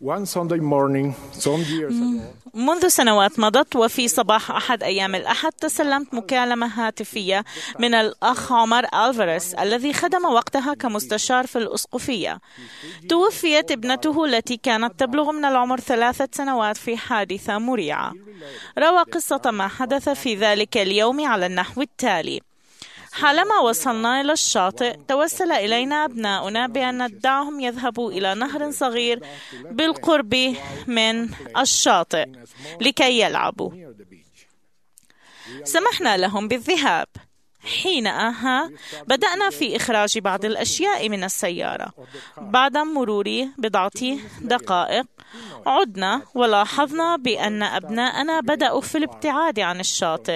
منذ سنوات مضت وفي صباح أحد أيام الأحد تسلمت مكالمة هاتفية من الأخ عمر ألفاريز الذي خدم وقتها كمستشار في الأسقفية. توفيت ابنته التي كانت تبلغ من العمر 3 سنوات في حادثة مريعة. روى قصة ما حدث في ذلك اليوم على النحو التالي: حالما وصلنا إلى الشاطئ توسل إلينا أبناؤنا بأن ندعهم يذهبوا إلى نهر صغير بالقرب من الشاطئ لكي يلعبوا. سمحنا لهم بالذهاب. حينها بدأنا في إخراج بعض الأشياء من السيارة. بعد مرور بضعة دقائق عدنا ولاحظنا بأن أبناءنا بدأوا في الابتعاد عن الشاطئ،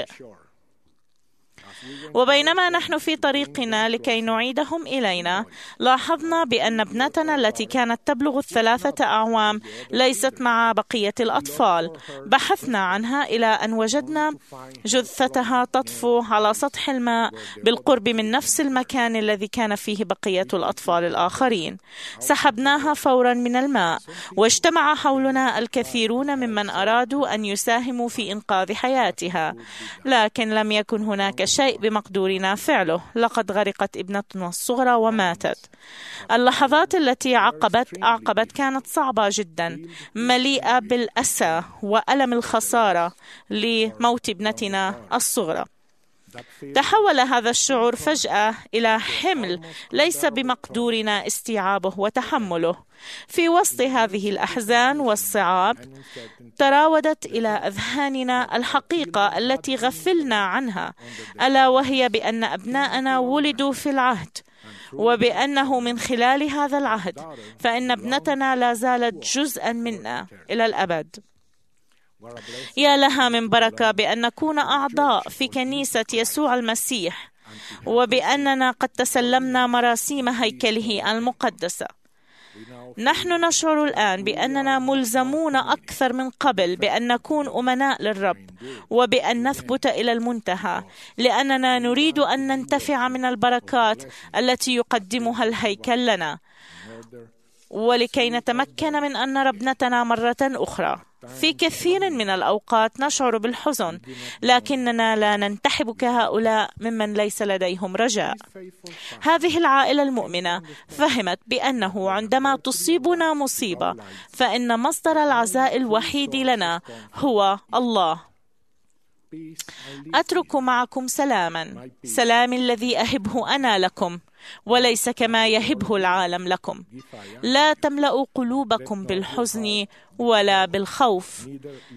وبينما نحن في طريقنا لكي نعيدهم إلينا لاحظنا بأن ابنتنا التي كانت تبلغ 3 أعوام ليست مع بقية الأطفال. بحثنا عنها إلى أن وجدنا جثتها تطفو على سطح الماء بالقرب من نفس المكان الذي كان فيه بقية الأطفال الآخرين. سحبناها فورا من الماء، واجتمع حولنا الكثيرون ممن أرادوا أن يساهموا في إنقاذ حياتها، لكن لم يكن هناك شيء بمقدورنا فعله. لقد غرقت ابنتنا الصغرى وماتت. اللحظات التي أعقبت كانت صعبة جدا، مليئة بالأسى وألم الخسارة لموت ابنتنا الصغرى. تحول هذا الشعور فجأة إلى حمل ليس بمقدورنا استيعابه وتحمله. في وسط هذه الأحزان والصعاب تراودت إلى أذهاننا الحقيقة التي غفلنا عنها، ألا وهي بأن أبناءنا ولدوا في العهد، وبأنه من خلال هذا العهد فإن ابنتنا لا زالت جزءا منا إلى الأبد. يا لها من بركة بأن نكون أعضاء في كنيسة يسوع المسيح، وبأننا قد تسلمنا مراسيم هيكله المقدسة. نحن نشعر الآن بأننا ملزمون أكثر من قبل بأن نكون أمناء للرب، وبأن نثبت إلى المنتهى، لأننا نريد أن ننتفع من البركات التي يقدمها الهيكل لنا، ولكي نتمكن من أن نرى ابنتنا مرة أخرى. في كثير من الأوقات نشعر بالحزن، لكننا لا ننتحب كهؤلاء ممن ليس لديهم رجاء. هذه العائلة المؤمنة فهمت بأنه عندما تصيبنا مصيبة فإن مصدر العزاء الوحيد لنا هو الله. أترك معكم سلاما، سلامي الذي أهبه أنا لكم، وليس كما يهبه العالم لكم. لا تملأوا قلوبكم بالحزن ولا بالخوف.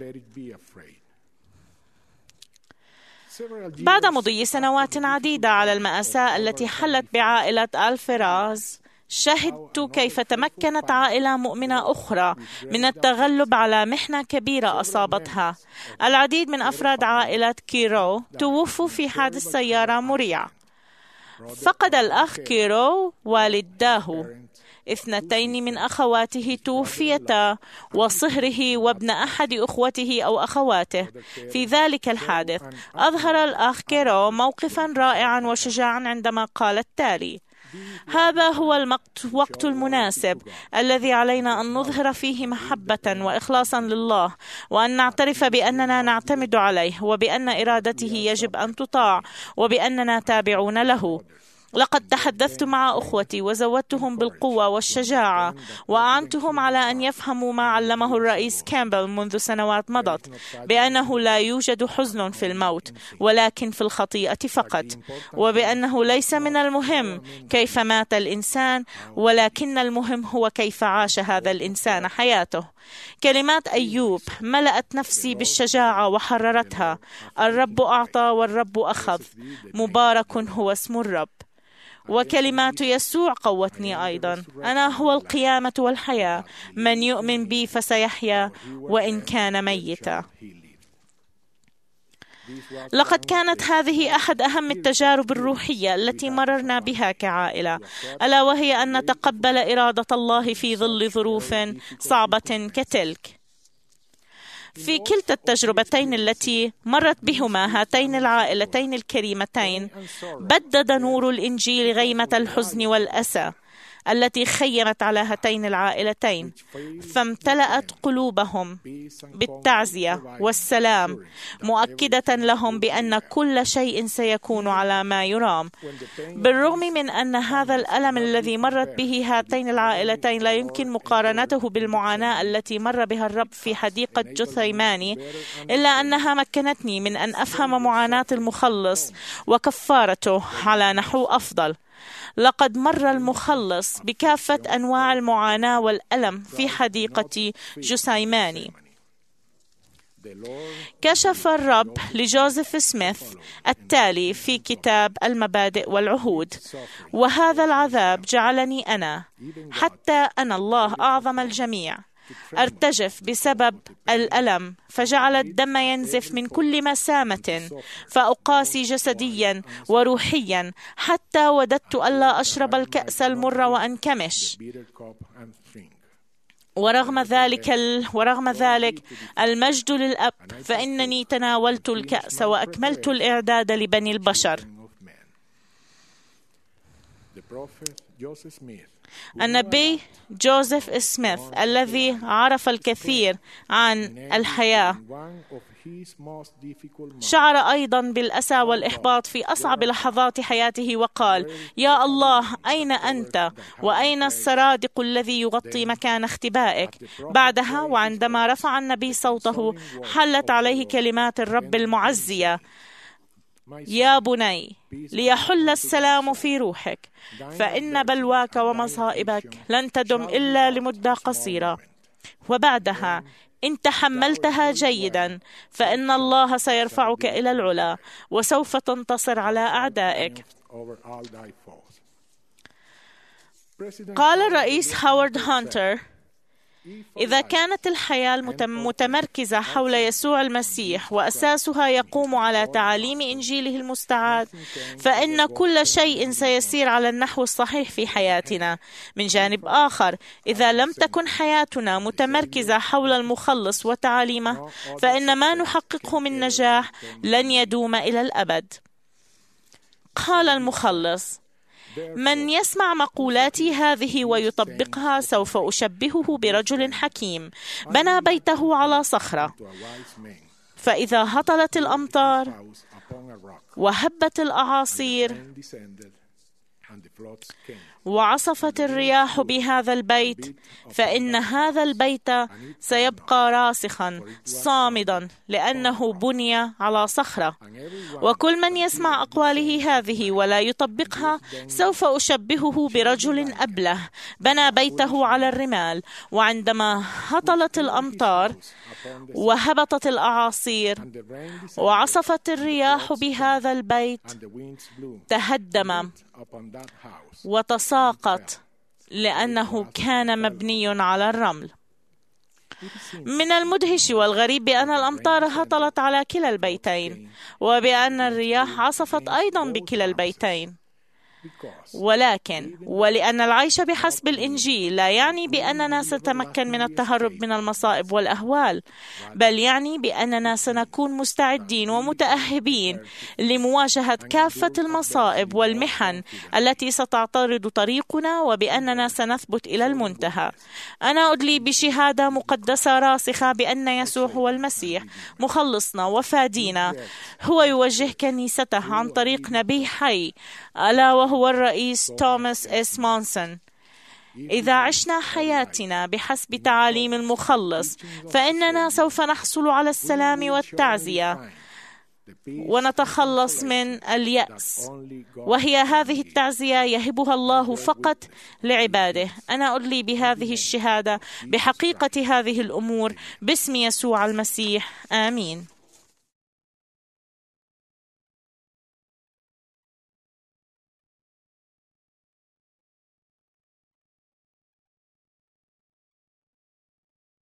بعد مضي سنوات عديدة على المأساة التي حلت بعائلة ألفراز، شهدت كيف تمكنت عائلة مؤمنة أخرى من التغلب على محنة كبيرة أصابتها. العديد من أفراد عائلة كيرو توفوا في حادث سيارة مريع. فقد الأخ كيرو والداه، 2 من أخواته توفيتا، وصهره وابن أحد أخوته أو أخواته. في ذلك الحادث أظهر الأخ كيرو موقفا رائعا وشجاعا عندما قال التالي: هذا هو الوقت المناسب الذي علينا أن نظهر فيه محبة وإخلاصا لله، وأن نعترف بأننا نعتمد عليه، وبأن إرادته يجب أن تطاع، وبأننا تابعون له. لقد تحدثت مع أخوتي وزودتهم بالقوة والشجاعة، وأعنتهم على أن يفهموا ما علمه الرئيس كامبل منذ سنوات مضت، بأنه لا يوجد حزن في الموت ولكن في الخطيئة فقط، وبأنه ليس من المهم كيف مات الإنسان، ولكن المهم هو كيف عاش هذا الإنسان حياته. كلمات أيوب ملأت نفسي بالشجاعة وحررتها: الرب أعطى والرب أخذ، مبارك هو اسم الرب. وكلمات يسوع قوتني أيضا: أنا هو القيامة والحياة، من يؤمن بي فسيحيا وإن كان ميتا. لقد كانت هذه أحد أهم التجارب الروحية التي مررنا بها كعائلة، ألا وهي أن نتقبل إرادة الله في ظل ظروف صعبة كتلك. في كلتا التجربتين التي مرت بهما هاتين العائلتين الكريمتين بدد نور الإنجيل غيمة الحزن والأسى التي خيمت على هاتين العائلتين، فامتلأت قلوبهم بالتعزية والسلام، مؤكدة لهم بأن كل شيء سيكون على ما يرام. بالرغم من أن هذا الألم الذي مرت به هاتين العائلتين لا يمكن مقارنته بالمعاناة التي مر بها الرب في حديقة جثيماني، إلا أنها مكنتني من أن أفهم معاناة المخلص وكفارته على نحو أفضل. لقد مر المخلص بكافة أنواع المعاناة والألم في حديقة جثيماني. كشف الرب لجوزيف سميث التالي في كتاب المبادئ والعهود: وهذا العذاب جعلني أنا، حتى أنا الله أعظم الجميع، أرتجف بسبب الألم، فجعل الدم ينزف من كل مسامة، فأقاسي جسديا وروحيا، حتى وددت ألا أشرب الكأس المر وأنكمش. ورغم ذلك المجد للأب، فإنني تناولت الكأس وأكملت الإعداد لبني البشر. النبي جوزيف سميث الذي عرف الكثير عن الحياة شعر أيضا بالأسى والإحباط في أصعب لحظات حياته، وقال: يا الله، أين أنت؟ وأين السرادق الذي يغطي مكان اختبائك؟ بعدها، وعندما رفع النبي صوته، حلت عليه كلمات الرب المعزية: يا بني، ليحل السلام في روحك، فإن بلواك ومصائبك لن تدم إلا لمدة قصيرة، وبعدها إن تحملتها جيدا فإن الله سيرفعك إلى العلا وسوف تنتصر على أعدائك. قال الرئيس هوارد هانتر: إذا كانت الحياة متمركزة حول يسوع المسيح وأساسها يقوم على تعاليم إنجيله المستعاد، فإن كل شيء سيسير على النحو الصحيح في حياتنا. من جانب آخر، إذا لم تكن حياتنا متمركزة حول المخلص وتعاليمه، فإن ما نحققه من نجاح لن يدوم إلى الأبد. قال المخلص: من يسمع مقولاتي هذه ويطبقها سوف أشبهه برجل حكيم بنى بيته على صخرة، فإذا هطلت الأمطار وهبت الأعاصير وعصفت الرياح بهذا البيت، فإن هذا البيت سيبقى راسخا صامدا، لأنه بني على صخرة. وكل من يسمع أقواله هذه ولا يطبقها سوف أشبهه برجل أبله بنى بيته على الرمال، وعندما هطلت الأمطار وهبطت الأعاصير وعصفت الرياح بهذا البيت، تهدم وتساقط، لأنه كان مبني على الرمل. من المدهش والغريب بأن الأمطار هطلت على كلا البيتين، وبأن الرياح عصفت أيضا بكلا البيتين. ولأن العيش بحسب الإنجيل لا يعني بأننا سنتمكن من التهرب من المصائب والأهوال، بل يعني بأننا سنكون مستعدين ومتأهبين لمواجهة كافة المصائب والمحن التي ستعترض طريقنا، وبأننا سنثبت إلى المنتهى. أنا أدلي بشهادة مقدسة راسخة بأن يسوع هو المسيح مخلصنا وفادينا. هو يوجه كنيسته عن طريق نبي حي، ألا وهو الرئيس توماس إس مونسون. إذا عشنا حياتنا بحسب تعاليم المخلص، فإننا سوف نحصل على السلام والتعزية ونتخلص من اليأس، وهي هذه التعزية يهبها الله فقط لعباده. أنا أدلي بهذه الشهادة بحقيقة هذه الأمور باسم يسوع المسيح، آمين.